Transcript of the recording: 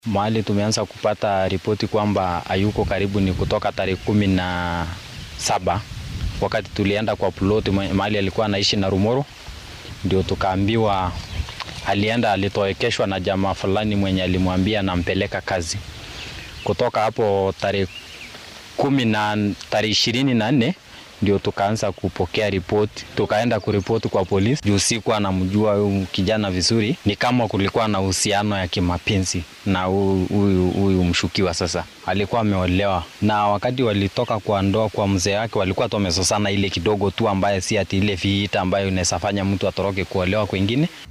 Mahali tumeanza kupata ripoti kwamba hayuko karibu ni kutoka tarehe 17 wakati tulienda kwa ploti mahali alikuwa anaishi na Rumoro, ndio tukaambiwa alitowekeshwa na jamaa fulani mwenye alimwambia anampeleka kazi. Kutoka hapo tarehe 24 ndio tukaanza kupokea ripoti, tukaenda kuripoti kwa polisi. Juu sikuwa namjua huyu kijana vizuri, ni kama kulikuwa na uhusiano ya kimapenzi na huyu mshukiwa. Sasa alikuwa ameolewa, na wakati walitoka kwa ndoa kwa mzee wake walikuwa tumesosana ile kidogo tu, ambaye si ati ile vita ambayo inaweza fanya mtu atoroke kuolewa kwingine.